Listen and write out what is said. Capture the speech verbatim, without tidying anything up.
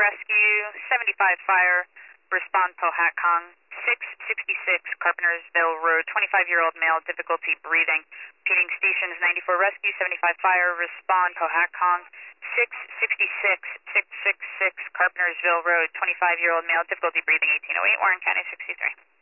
Rescue, seventy-five Fire, respond Pohatcong, six sixty-six Carpentersville Road, twenty-five-year-old male, difficulty breathing. Repeating stations ninety-four Rescue, seventy-five Fire, respond Pohatcong, six sixty-six, six sixty-six Carpentersville Road, twenty-five-year-old male, difficulty breathing, eighteen oh eight Warren County sixty-three.